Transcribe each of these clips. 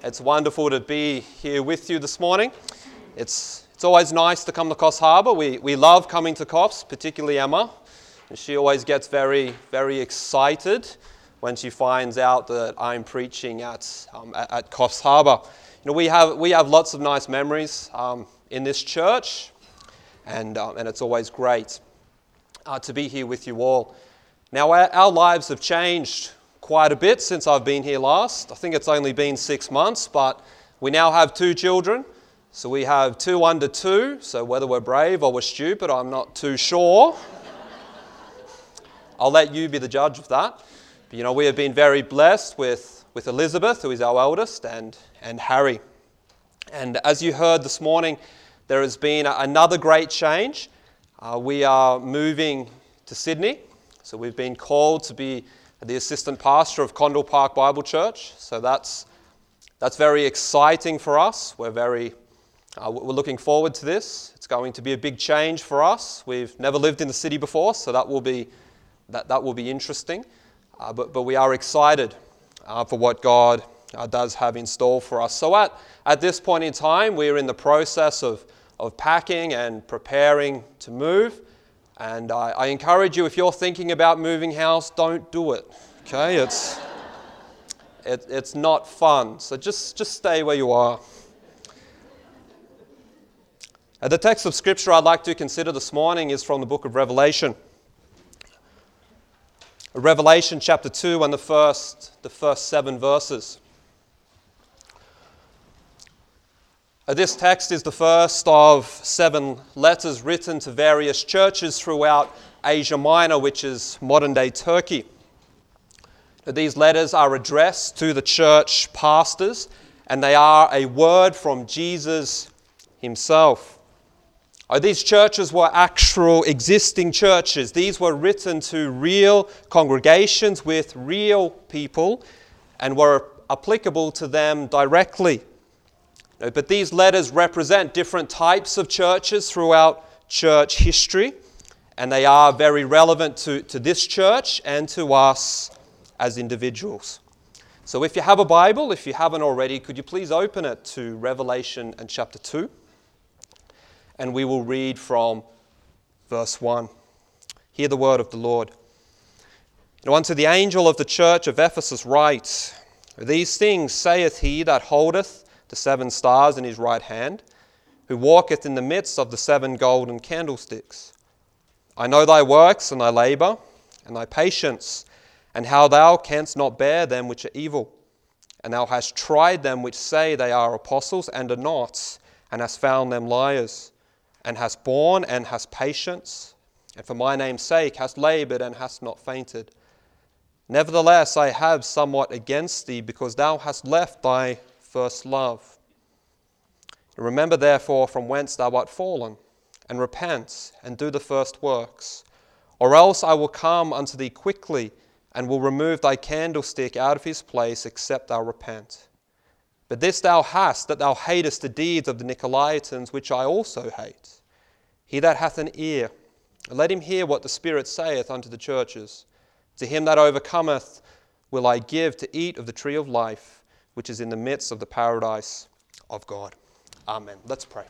It's wonderful to be here with you this morning. It's always nice to come to Coffs Harbour. We love coming to Coffs, particularly Emma. And she always gets very, very excited when she finds out that I'm preaching at Coffs Harbour. You know, we have lots of nice memories in this church, and it's always great to be here with you all. Now, our lives have changed quite a bit since I've been here last. I think it's only been 6 months, but we now have 2 children. So we have 2 under 2, so whether we're brave or we're stupid, I'm not too sure. I'll let you be the judge of that. But, you know, we have been very blessed with Elizabeth, who is our eldest, and Harry. And as you heard this morning, there has been another great change. We are moving to Sydney, so we've been called to be the assistant pastor of Condell Park Bible Church. So that's very exciting for us. We're looking forward to this. It's going to be a big change for us. We've never lived in the city before, so that will be interesting. But we are excited for what God does have in store for us. So at this point in time, we're in the process of packing and preparing to move. And I encourage you, if you're thinking about moving house, don't do it. Okay, it's not fun. So just stay where you are. The text of Scripture I'd like to consider this morning is from the book of Revelation. Revelation chapter 2 and the first 7 verses. This text is the first of 7 letters written to various churches throughout Asia Minor, which is modern-day Turkey. These letters are addressed to the church pastors, and they are a word from Jesus himself. These churches were actual existing churches. These were written to real congregations with real people and were applicable to them directly. But these letters represent different types of churches throughout church history, and they are very relevant to this church and to us as individuals. So if you have a Bible, if you haven't already, could you please open it to Revelation and chapter 2? And we will read from verse 1. Hear the word of the Lord. Unto the angel of the church of Ephesus write, These things saith he that holdeth the 7 stars in his right hand, who walketh in the midst of the 7 golden candlesticks. I know thy works and thy labour, and thy patience, and how thou canst not bear them which are evil. And thou hast tried them which say they are apostles, and are not, and hast found them liars, and hast borne and hast patience, and for my name's sake hast laboured and hast not fainted. Nevertheless, I have somewhat against thee, because thou hast left thy first love. Remember therefore from whence thou art fallen, and repent, and do the first works. Or else I will come unto thee quickly, and will remove thy candlestick out of his place, except thou repent. But this thou hast, that thou hatest the deeds of the Nicolaitans, which I also hate. He that hath an ear, let him hear what the Spirit saith unto the churches. To him that overcometh will I give to eat of the tree of life, which is in the midst of the paradise of God. Amen. Let's pray.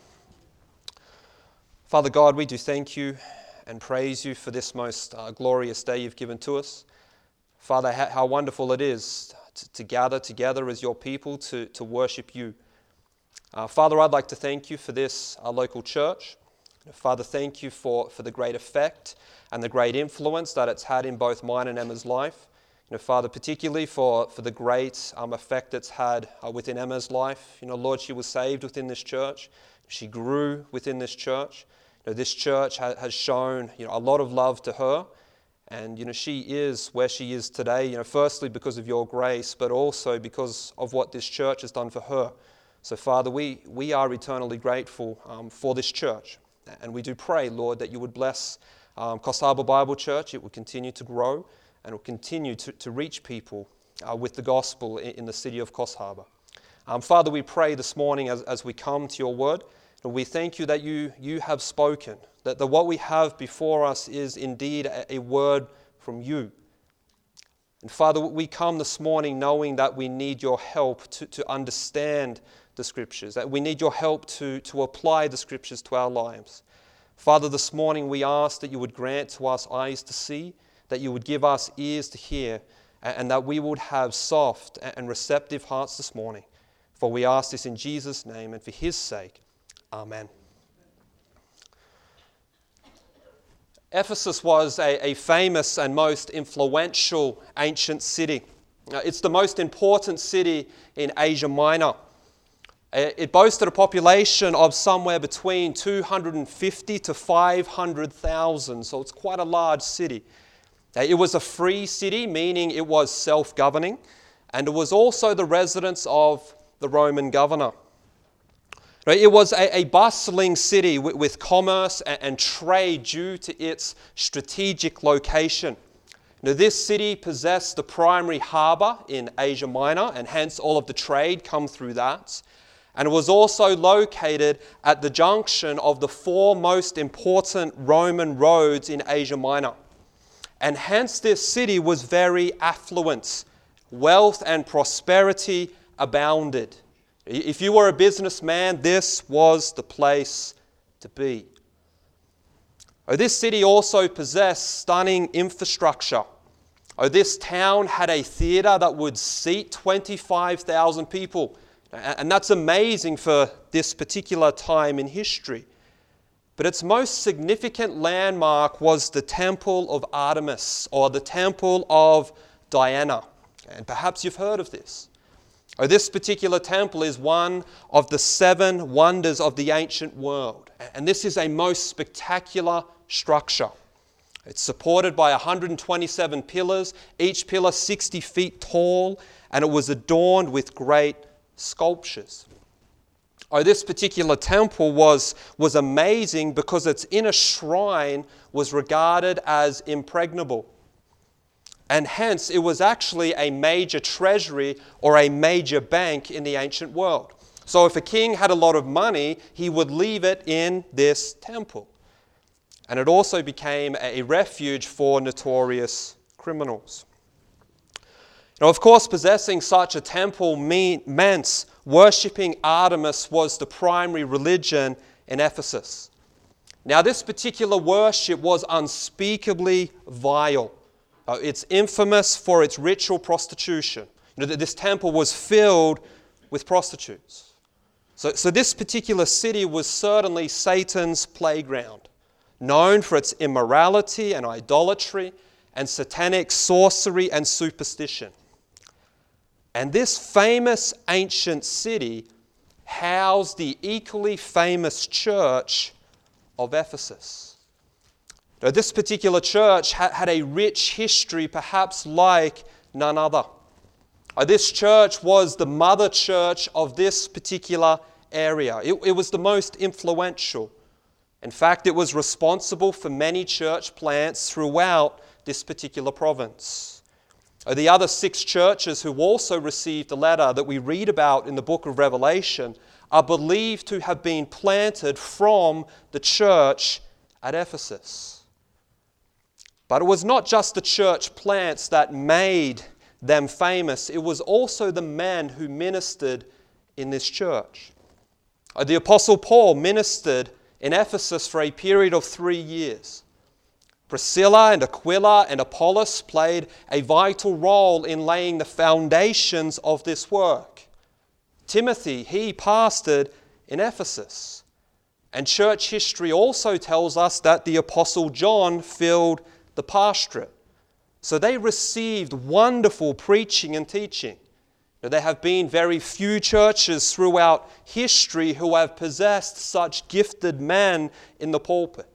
Father God, we do thank you and praise you for this most glorious day you've given to us. Father, how wonderful it is to gather together as your people to worship you. Father, I'd like to thank you for this local church. Father, thank you for the great effect and the great influence that it's had in both mine and Emma's life. Father, particularly for the great effect it's had within Emma's life. Lord, she was saved within this church. She grew within this church. This church has shown a lot of love to her. And she is where she is today, firstly because of your grace, but also because of what this church has done for her. So Father, we are eternally grateful for this church. And we do pray, Lord, that you would bless Coffs Harbour Bible Church. It would continue to grow and will continue to reach people with the gospel in the city of Coffs Harbour. Father, we pray this morning as we come to your word, and we thank you that you have spoken, that what we have before us is indeed a word from you. And Father, we come this morning knowing that we need your help to understand the Scriptures, that we need your help to apply the Scriptures to our lives. Father, this morning we ask that you would grant to us eyes to see, that you would give us ears to hear, and that we would have soft and receptive hearts this morning. For we ask this in Jesus' name and for his sake. Amen. Ephesus was a famous and most influential ancient city. It's the most important city in Asia Minor. It boasted a population of somewhere between 250 to 500,000, so it's quite a large city. It was a free city, meaning it was self-governing, and it was also the residence of the Roman governor. It was a bustling city with commerce and trade due to its strategic location. This city possessed the primary harbour in Asia Minor, and hence all of the trade come through that. And it was also located at the junction of the four most important Roman roads in Asia Minor. And hence this city was very affluent. Wealth and prosperity abounded. If you were a businessman, this was the place to be. This city also possessed stunning infrastructure. This town had a theatre that would seat 25,000 people. And that's amazing for this particular time in history. But its most significant landmark was the Temple of Artemis, or the Temple of Diana. And perhaps you've heard of this. This particular temple is one of the 7 wonders of the ancient world. And this is a most spectacular structure. It's supported by 127 pillars, each pillar 60 feet tall, and it was adorned with great sculptures. This particular temple was amazing because its inner shrine was regarded as impregnable. And hence, it was actually a major treasury or a major bank in the ancient world. So if a king had a lot of money, he would leave it in this temple. And it also became a refuge for notorious criminals. Of course, possessing such a temple meant worshipping Artemis was the primary religion in Ephesus. Now, this particular worship was unspeakably vile. It's infamous for its ritual prostitution. This temple was filled with prostitutes. So this particular city was certainly Satan's playground, known for its immorality and idolatry and satanic sorcery and superstition. And this famous ancient city housed the equally famous church of Ephesus. Now, this particular church had a rich history, perhaps like none other. This church was the mother church of this particular area. It was the most influential. In fact, it was responsible for many church plants throughout this particular province. The other 6 churches who also received the letter that we read about in the book of Revelation are believed to have been planted from the church at Ephesus. But it was not just the church plants that made them famous. It was also the men who ministered in this church. The Apostle Paul ministered in Ephesus for a period of 3 years. Priscilla and Aquila and Apollos played a vital role in laying the foundations of this work. Timothy, he pastored in Ephesus. And church history also tells us that the Apostle John filled the pastorate. So they received wonderful preaching and teaching. Now, there have been very few churches throughout history who have possessed such gifted men in the pulpit.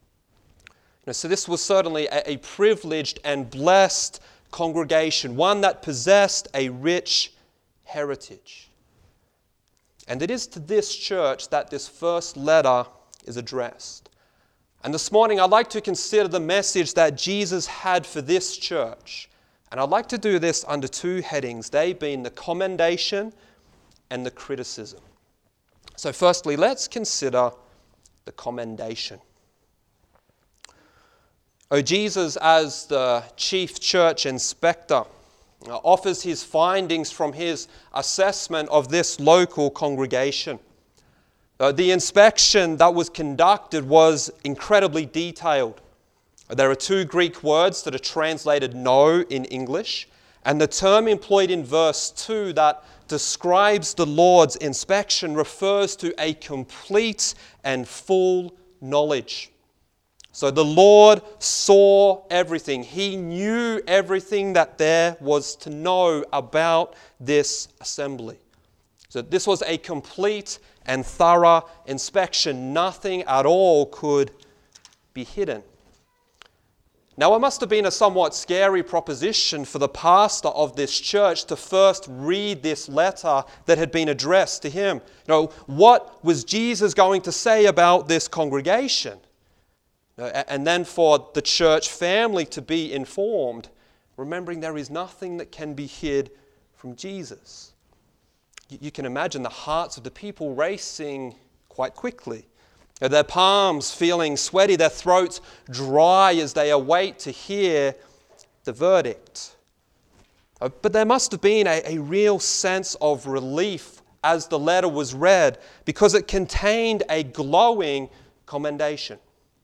So this was certainly a privileged and blessed congregation, one that possessed a rich heritage. And it is to this church that this first letter is addressed. And this morning I'd like to consider the message that Jesus had for this church. And I'd like to do this under 2 headings, they being the commendation and the criticism. So firstly, let's consider the commendation. Jesus, as the chief church inspector, offers his findings from his assessment of this local congregation. The inspection that was conducted was incredibly detailed. There are two Greek words that are translated "know" in English, and the term employed in verse 2 that describes the Lord's inspection refers to a complete and full knowledge. So the Lord saw everything. He knew everything that there was to know about this assembly. So this was a complete and thorough inspection. Nothing at all could be hidden. Now, it must have been a somewhat scary proposition for the pastor of this church to first read this letter that had been addressed to him. What was Jesus going to say about this congregation? And then for the church family to be informed, remembering there is nothing that can be hid from Jesus. You can imagine the hearts of the people racing quite quickly. Their palms feeling sweaty, their throats dry as they await to hear the verdict. But there must have been a real sense of relief as the letter was read, because it contained a glowing commendation.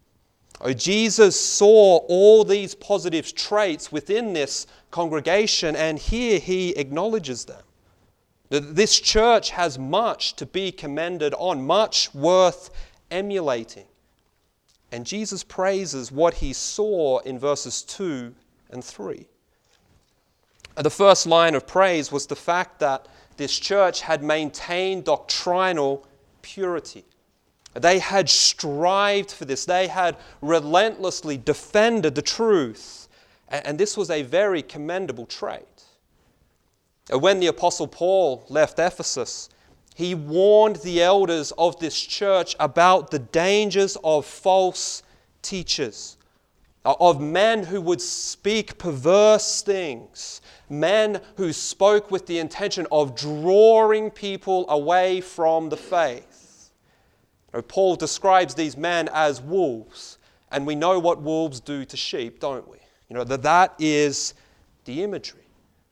Jesus saw all these positive traits within this congregation, and here he acknowledges them. This church has much to be commended on, much worth emulating. And Jesus praises what he saw in verses 2 and 3. The first line of praise was the fact that this church had maintained doctrinal purity. They had strived for this. They had relentlessly defended the truth. And this was a very commendable trait. When the Apostle Paul left Ephesus, he warned the elders of this church about the dangers of false teachers, of men who would speak perverse things, men who spoke with the intention of drawing people away from the faith. Paul describes these men as wolves, and we know what wolves do to sheep, don't we? That is the imagery.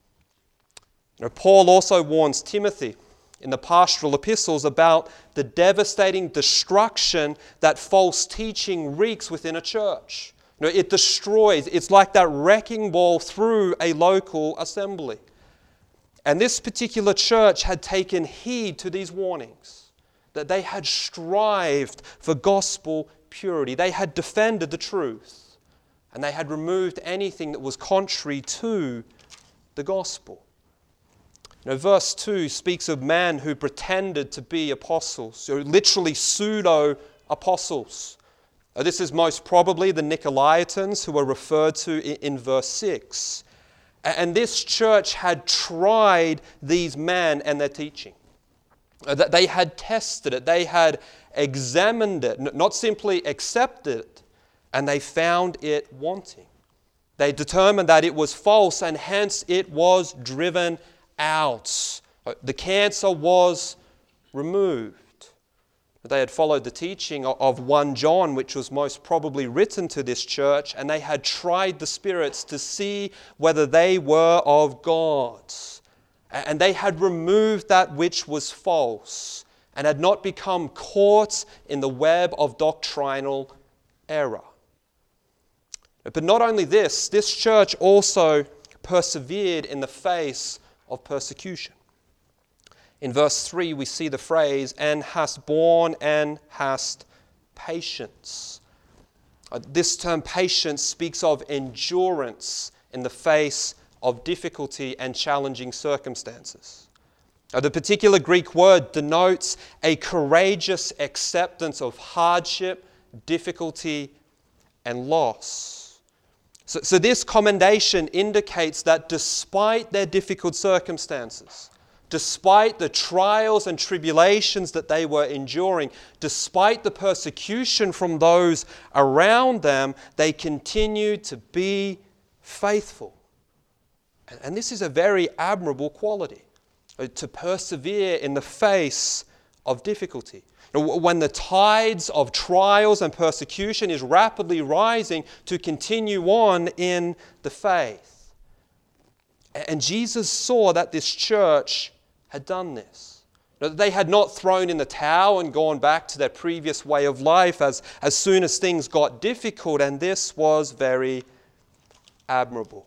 Paul also warns Timothy in the pastoral epistles about the devastating destruction that false teaching wreaks within a church. It destroys. It's like that wrecking ball through a local assembly. And this particular church had taken heed to these warnings, that they had strived for gospel purity. They had defended the truth, and they had removed anything that was contrary to the gospel. Verse 2 speaks of men who pretended to be apostles, literally pseudo-apostles. This is most probably the Nicolaitans who are referred to in verse 6. And this church had tried these men and their teaching. They had tested it. They had examined it, not simply accepted it, and they found it wanting. They determined that it was false, and hence it was driven out. The cancer was removed. They had followed the teaching of 1 John, which was most probably written to this church, and they had tried the spirits to see whether they were of God. And they had removed that which was false and had not become caught in the web of doctrinal error. But not only this church also persevered in the face of persecution. In verse 3, we see the phrase, "and hast borne and hast patience." This term patience speaks of endurance in the face of difficulty and challenging circumstances. The particular Greek word denotes a courageous acceptance of hardship, difficulty, and loss. So this commendation indicates that despite their difficult circumstances, despite the trials and tribulations that they were enduring, despite the persecution from those around them, they continued to be faithful. And this is a very admirable quality, to persevere in the face of difficulty. When the tides of trials and persecution is rapidly rising, to continue on in the faith. And Jesus saw that this church had done this. They had not thrown in the towel and gone back to their previous way of life as soon as things got difficult, and this was very admirable.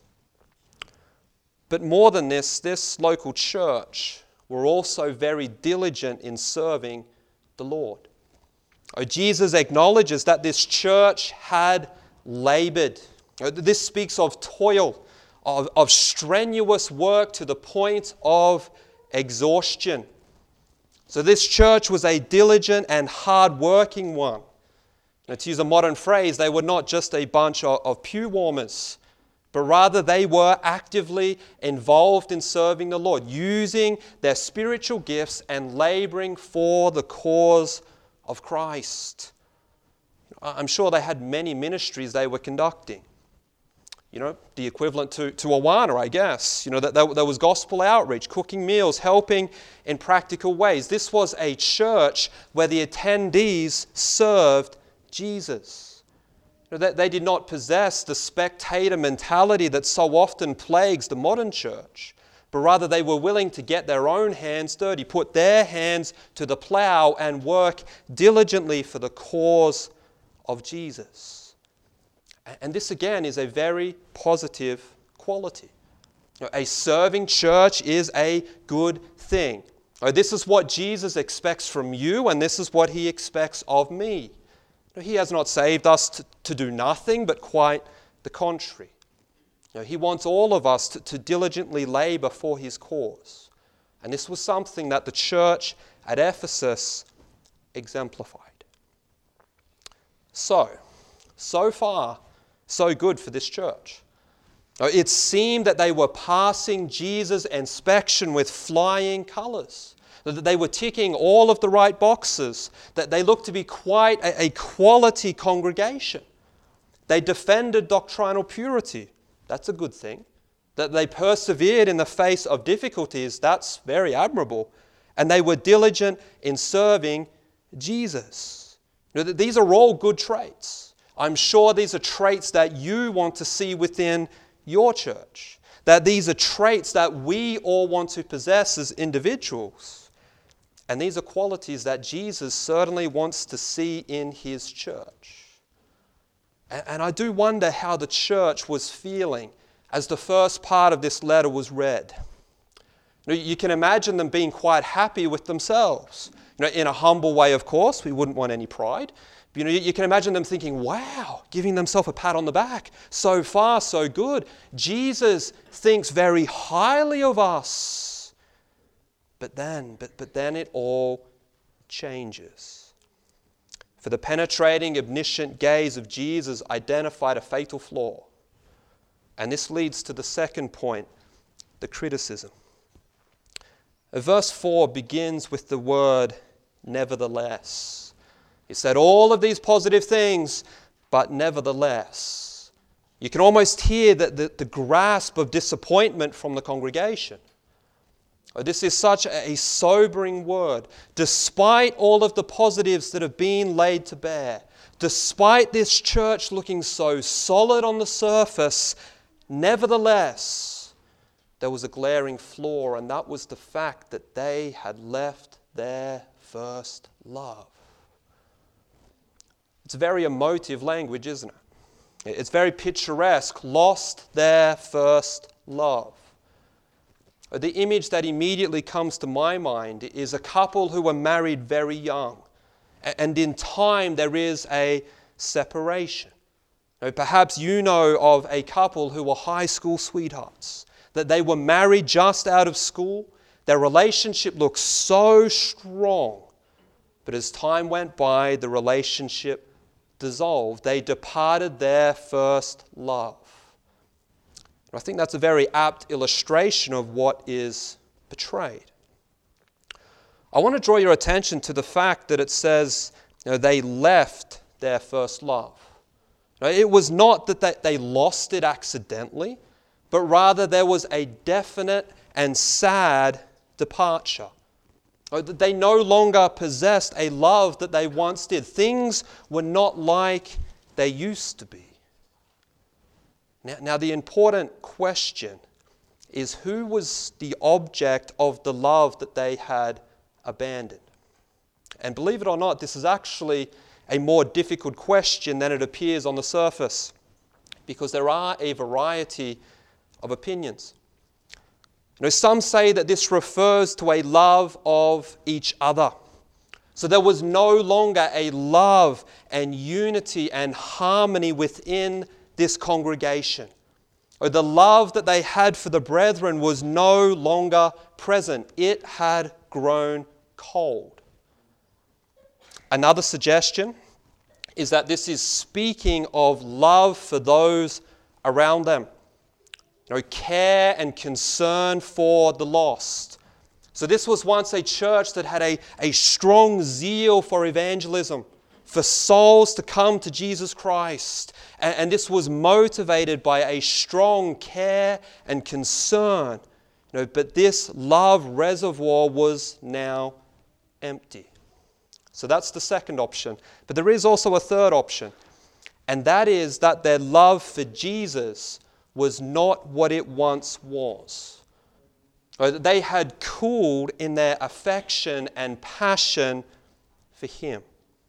But more than this local church were also very diligent in serving the Lord. Jesus acknowledges that this church had labored. This speaks of toil, of strenuous work to the point of exhaustion. So this church was a diligent and hard-working one. Now, to use a modern phrase, they were not just a bunch of pew warmers, but rather they were actively involved in serving the Lord, using their spiritual gifts and laboring for the cause of Christ. I'm sure they had many ministries they were conducting. The equivalent to Awana, I guess. There was gospel outreach, cooking meals, helping in practical ways. This was a church where the attendees served Jesus. They did not possess the spectator mentality that so often plagues the modern church, but rather they were willing to get their own hands dirty, put their hands to the plow and work diligently for the cause of Jesus. And this again is a very positive quality. A serving church is a good thing. This is what Jesus expects from you, and this is what he expects of me. He has not saved us to do nothing, but quite the contrary. He wants all of us to diligently labor for his cause. And this was something that the church at Ephesus exemplified. So far, so good for this church. It seemed that they were passing Jesus' inspection with flying colours, that they were ticking all of the right boxes, that they looked to be quite a quality congregation. They defended doctrinal purity. That's a good thing. That they persevered in the face of difficulties, that's very admirable. And they were diligent in serving Jesus. These are all good traits. I'm sure these are traits that you want to see within your church. That these are traits that we all want to possess as individuals. And these are qualities that Jesus certainly wants to see in his church. And I do wonder how the church was feeling as the first part of this letter was read. You can imagine them being quite happy with themselves. In a humble way, of course. We wouldn't want any pride. But, you can imagine them thinking, wow, giving themselves a pat on the back. So far, so good. Jesus thinks very highly of us. But then it all changes. For the penetrating, omniscient gaze of Jesus identified a fatal flaw. And this leads to the second point, the criticism. Verse 4 begins with the word nevertheless. He said all of these positive things, but nevertheless. You can almost hear the grasp of disappointment from the congregation. This is such a sobering word. Despite all of the positives that have been laid to bear, despite this church looking so solid on the surface, nevertheless, there was a glaring flaw, and that was the fact that they had left their first love. It's very emotive language, isn't it? It's very picturesque. Lost their first love. The image that immediately comes to my mind is a couple who were married very young. And in time there is a separation. Perhaps you know of a couple who were high school sweethearts. That they were married just out of school. Their relationship looked so strong. But as time went by, the relationship dissolved. They departed their first love. I think that's a very apt illustration of what is portrayed. I want to draw your attention to the fact that it says they left their first love. It was not that they lost it accidentally, but rather there was a definite and sad departure. They no longer possessed a love that they once did. Things were not like they used to be. Now the important question is who was the object of the love that they had abandoned? And believe it or not, this is actually a more difficult question than it appears on the surface, because there are a variety of opinions. Some say that this refers to a love of each other. So there was no longer a love and unity and harmony within this congregation. Or the love that they had for the brethren was no longer present. It had grown cold. Another suggestion is that this is speaking of love for those around them. Care and concern for the lost. So this was once a church that had a strong zeal for evangelism, for souls to come to Jesus Christ. And this was motivated by a strong care and concern. But this love reservoir was now empty. So that's the second option. But there is also a third option. And that is that their love for Jesus was not what it once was. They had cooled in their affection and passion for Him.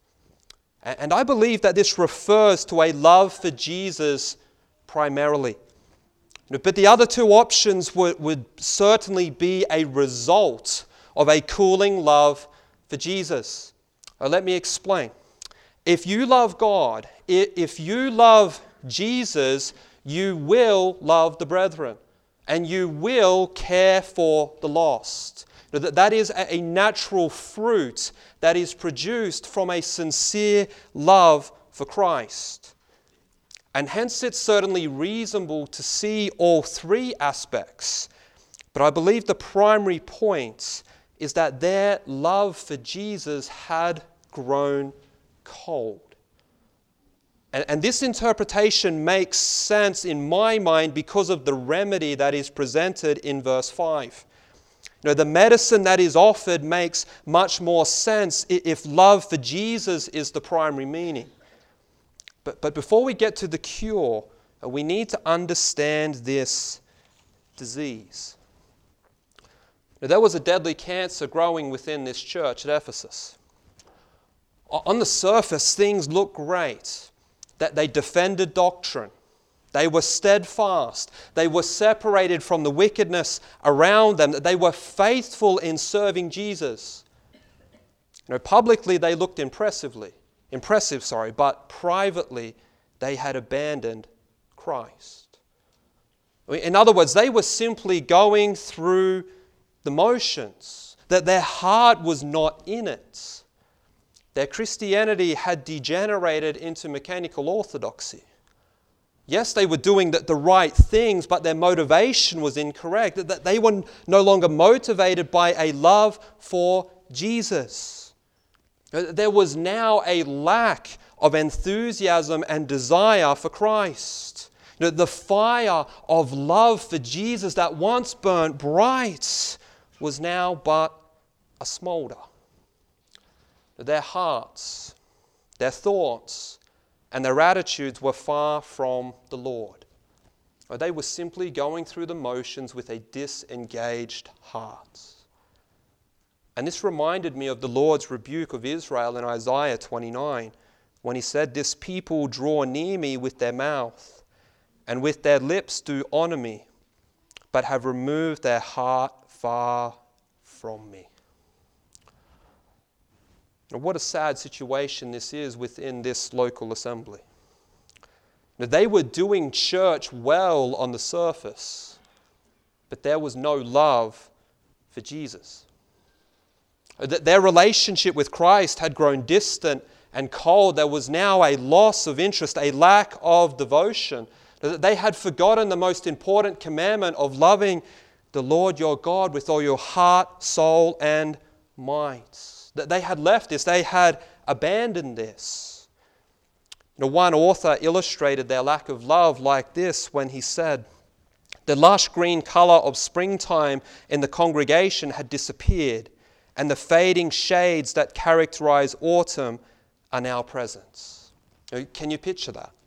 And I believe that this refers to a love for Jesus primarily. But the other two options would certainly be a result of a cooling love for Jesus. Let me explain. If you love God, if you love Jesus, you will love the brethren. And you will care for the lost. That is a natural fruit that is produced from a sincere love for Christ. And hence it's certainly reasonable to see all three aspects. But I believe the primary point is that their love for Jesus had grown cold. And this interpretation makes sense in my mind because of the remedy that is presented in verse 5. The medicine that is offered makes much more sense if love for Jesus is the primary meaning. But before we get to the cure, we need to understand this disease. There was a deadly cancer growing within this church at Ephesus. On the surface, things look great. That they defended doctrine. They were steadfast. They were separated from the wickedness around them. That they were faithful in serving Jesus. Publicly they looked impressive, but privately they had abandoned Christ. In other words, they were simply going through the motions. That their heart was not in it. Their Christianity had degenerated into mechanical orthodoxy. Yes, they were doing the right things, but their motivation was incorrect. That they were no longer motivated by a love for Jesus. There was now a lack of enthusiasm and desire for Christ. The fire of love for Jesus that once burnt bright was now but a smolder. Their hearts, their thoughts, and their attitudes were far from the Lord. They were simply going through the motions with a disengaged heart. And this reminded me of the Lord's rebuke of Israel in Isaiah 29, when He said, "This people draw near me with their mouth, and with their lips do honor me, but have removed their heart far from me." What a sad situation this is within this local assembly. They were doing church well on the surface, but there was no love for Jesus. Their relationship with Christ had grown distant and cold. There was now a loss of interest, a lack of devotion. They had forgotten the most important commandment of loving the Lord your God with all your heart, soul, and might. That they had left this, they had abandoned this. One author illustrated their lack of love like this when he said, "The lush green color of springtime in the congregation had disappeared, and the fading shades that characterize autumn are now present." Can you picture that?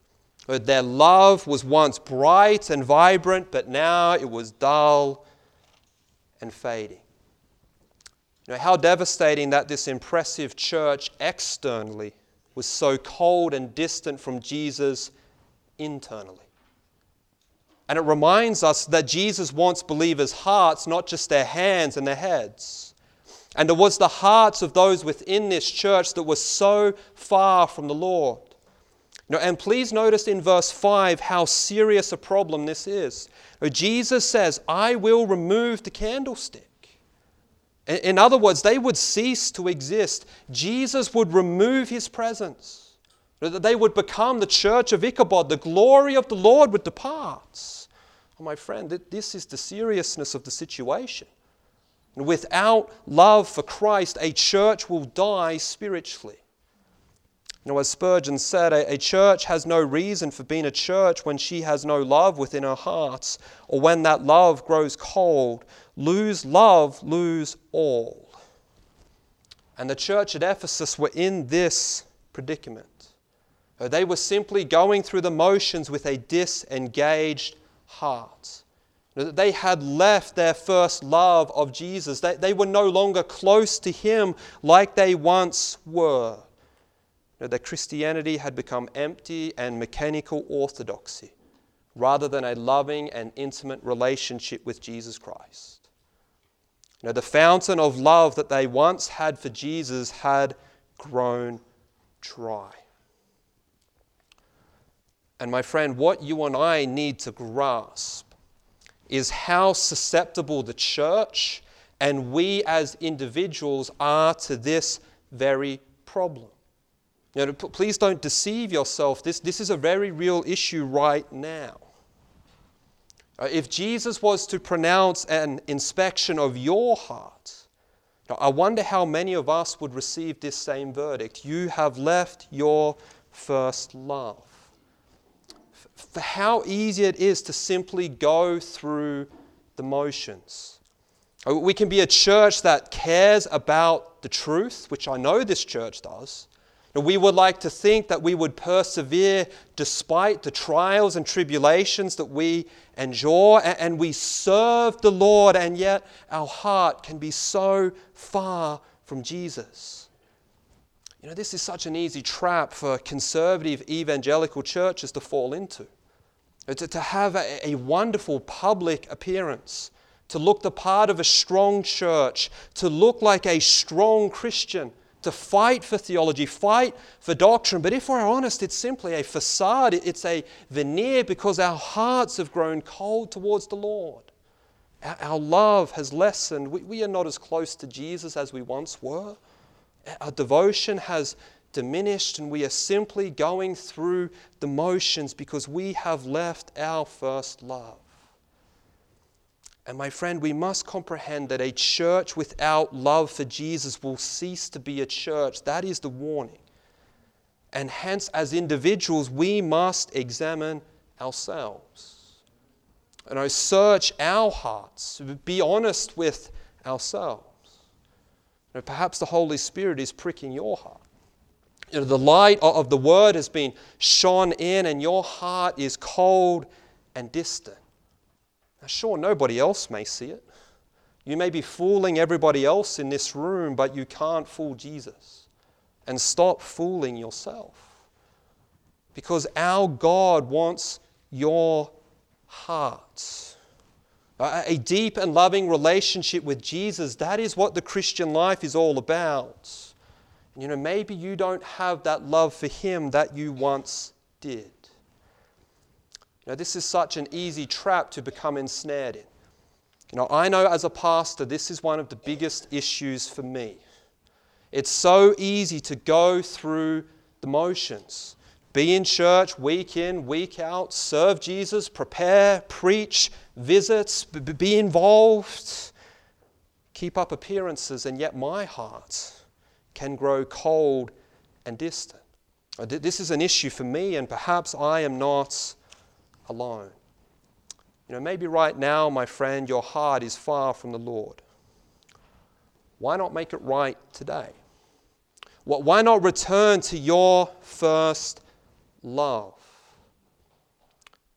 Their love was once bright and vibrant, but now it was dull and fading. How devastating that this impressive church externally was so cold and distant from Jesus internally. And it reminds us that Jesus wants believers' hearts, not just their hands and their heads. And it was the hearts of those within this church that were so far from the Lord. And please notice in verse 5 how serious a problem this is. Jesus says, I will remove the candlestick. In other words, they would cease to exist. Jesus would remove his presence. They would become the church of Ichabod. The glory of the Lord would depart. Oh, my friend, this is the seriousness of the situation. Without love for Christ, a church will die spiritually. As Spurgeon said, a church has no reason for being a church when she has no love within her heart, or when that love grows cold. Lose love, lose all. And the church at Ephesus were in this predicament. They were simply going through the motions with a disengaged heart. They had left their first love of Jesus. They were no longer close to him like they once were. Their Christianity had become empty and mechanical orthodoxy rather than a loving and intimate relationship with Jesus Christ. The fountain of love that they once had for Jesus had grown dry. And my friend, what you and I need to grasp is how susceptible the church and we as individuals are to this very problem. Please don't deceive yourself. This is a very real issue right now. If Jesus was to pronounce an inspection of your heart, I wonder how many of us would receive this same verdict. You have left your first love. For how easy it is to simply go through the motions. We can be a church that cares about the truth, which I know this church does. We would like to think that we would persevere despite the trials and tribulations that we endure, and we serve the Lord, and yet our heart can be so far from Jesus. This is such an easy trap for conservative evangelical churches to fall into. To have a wonderful public appearance, to look the part of a strong church, to look like a strong Christian, to fight for theology, fight for doctrine. But if we're honest, it's simply a facade. It's a veneer because our hearts have grown cold towards the Lord. Our love has lessened. We are not as close to Jesus as we once were. Our devotion has diminished, and we are simply going through the motions because we have left our first love. And my friend, we must comprehend that a church without love for Jesus will cease to be a church. That is the warning. And hence, as individuals, we must examine ourselves. Search our hearts. Be honest with ourselves. Perhaps the Holy Spirit is pricking your heart. The light of the Word has been shone in, and your heart is cold and distant. Sure, nobody else may see it. You may be fooling everybody else in this room, but you can't fool Jesus. And stop fooling yourself. Because our God wants your heart. A deep and loving relationship with Jesus, that is what the Christian life is all about. And maybe you don't have that love for Him that you once did. This is such an easy trap to become ensnared in. I know as a pastor, this is one of the biggest issues for me. It's so easy to go through the motions. Be in church week in, week out, serve Jesus, prepare, preach, visit, be involved, keep up appearances, and yet my heart can grow cold and distant. This is an issue for me, and perhaps I am not alone. Maybe right now, my friend, your heart is far from the Lord. Why not make it right today? Why not return to your first love?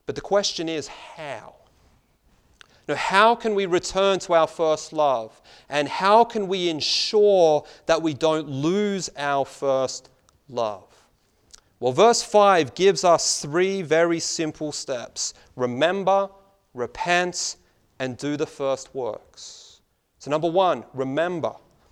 But the question is, how? Now, how can we return to our first love? And how can we ensure that we don't lose our first love? Well, verse 5 gives us 3 very simple steps. Remember, repent, and do the first works. So number 1, remember.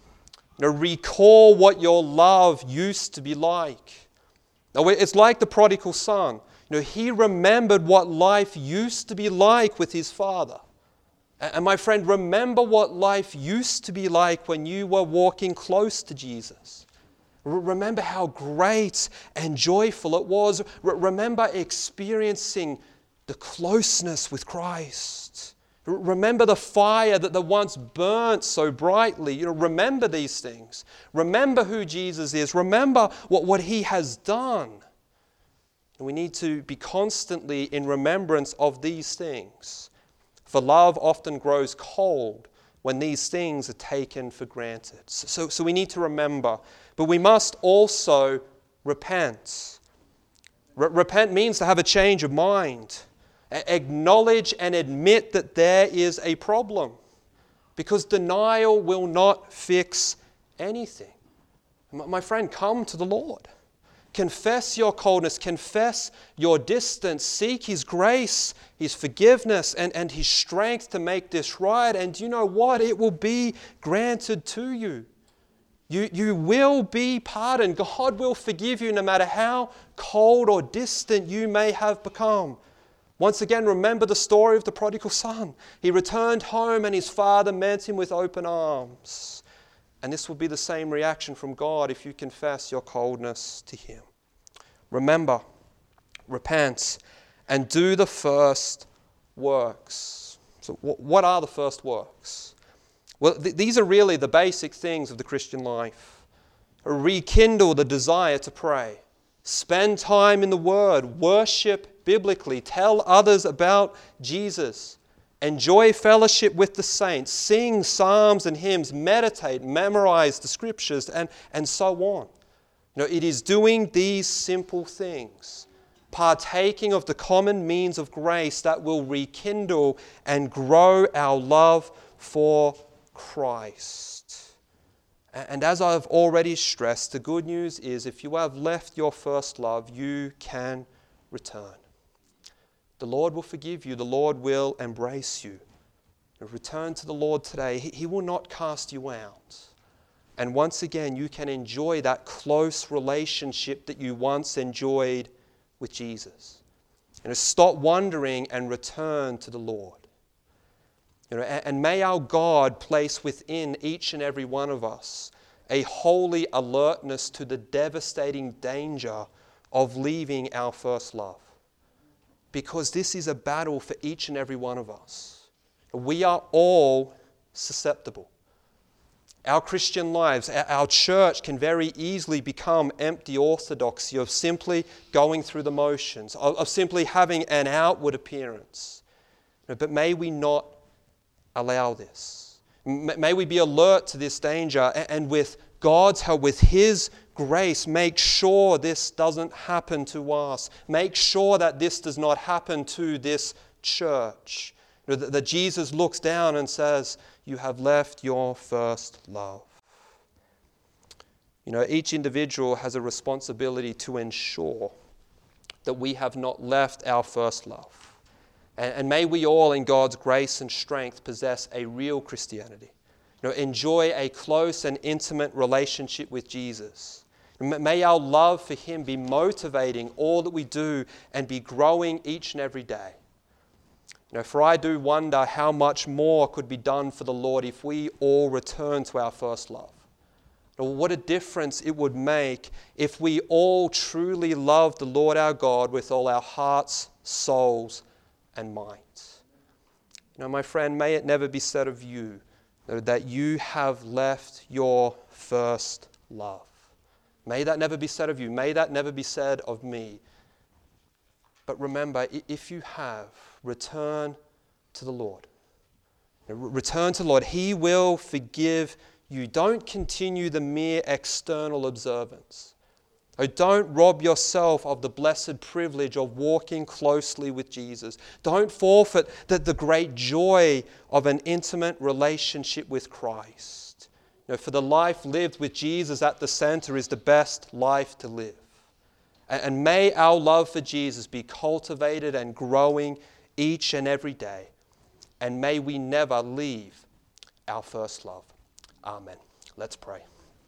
Recall what your love used to be like. Now, it's like the prodigal son. He remembered what life used to be like with his father. And my friend, remember what life used to be like when you were walking close to Jesus. Remember how great and joyful it was. Remember experiencing the closeness with Christ. Remember the fire that once burnt so brightly. Remember these things. Remember who Jesus is. Remember what He has done. And we need to be constantly in remembrance of these things. For love often grows cold when these things are taken for granted. So we need to remember. But we must also repent. Repent means to have a change of mind. Acknowledge and admit that there is a problem. Because denial will not fix anything. My friend, come to the Lord. Confess your coldness. Confess your distance. Seek His grace, His forgiveness, and His strength to make this right. And you know what? It will be granted to you. You will be pardoned. God will forgive you no matter how cold or distant you may have become. Once again, remember the story of the prodigal son. He returned home and his father met him with open arms. And this will be the same reaction from God if you confess your coldness to Him. Remember, repent, and do the first works. So what are the first works? Well, these are really the basic things of the Christian life. Rekindle the desire to pray. Spend time in the Word. Worship biblically. Tell others about Jesus. Enjoy fellowship with the saints. Sing psalms and hymns. Meditate, memorize the Scriptures, and so on. It is doing these simple things, partaking of the common means of grace that will rekindle and grow our love for Christ. And as I've already stressed, the good news is if you have left your first love, you can return. The Lord will forgive you. The Lord will embrace you. Return to the Lord today. He will not cast you out. And once again, you can enjoy that close relationship that you once enjoyed with Jesus. Stop wandering and return to the Lord. And may our God place within each and every one of us a holy alertness to the devastating danger of leaving our first love. Because this is a battle for each and every one of us. We are all susceptible. Our Christian lives, our church can very easily become empty orthodoxy of simply going through the motions, of simply having an outward appearance. But may we not allow this. May we be alert to this danger and with God's help, with His grace, make sure this doesn't happen to us. Make sure that this does not happen to this church. That Jesus looks down and says, you have left your first love. Each individual has a responsibility to ensure that we have not left our first love. And may we all, in God's grace and strength, possess a real Christianity. Enjoy a close and intimate relationship with Jesus. May our love for Him be motivating all that we do and be growing each and every day. For I do wonder how much more could be done for the Lord if we all return to our first love. What a difference it would make if we all truly loved the Lord our God with all our hearts, souls, and minds. My friend, may it never be said of you that you have left your first love. May that never be said of you. May that never be said of me. But remember, if you have, return to the Lord. Return to the Lord. He will forgive you. Don't continue the mere external observance. Oh, don't rob yourself of the blessed privilege of walking closely with Jesus. Don't forfeit the great joy of an intimate relationship with Christ. For the life lived with Jesus at the center is the best life to live. And may our love for Jesus be cultivated and growing each and every day. And may we never leave our first love. Amen. Let's pray.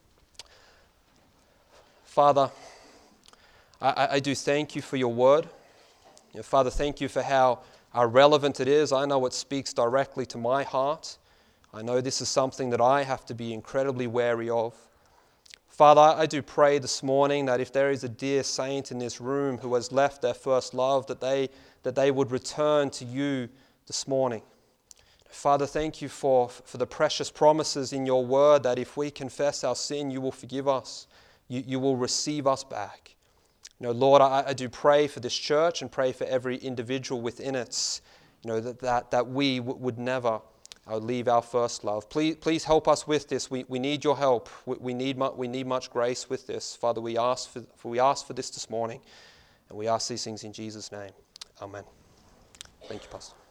Father, I do thank you for your word. Father, thank you for how relevant it is. I know it speaks directly to my heart. I know this is something that I have to be incredibly wary of. Father, I do pray this morning that if there is a dear saint in this room who has left their first love, that they would return to you this morning. Father, thank you for the precious promises in your word that if we confess our sin, you will forgive us. You will receive us back. Lord, I do pray for this church and pray for every individual within it, that we would never leave our first love. Please help us with this. We need your help. We need much grace with this. Father, we ask for this morning, and we ask these things in Jesus' name. Amen. Thank you, Pastor.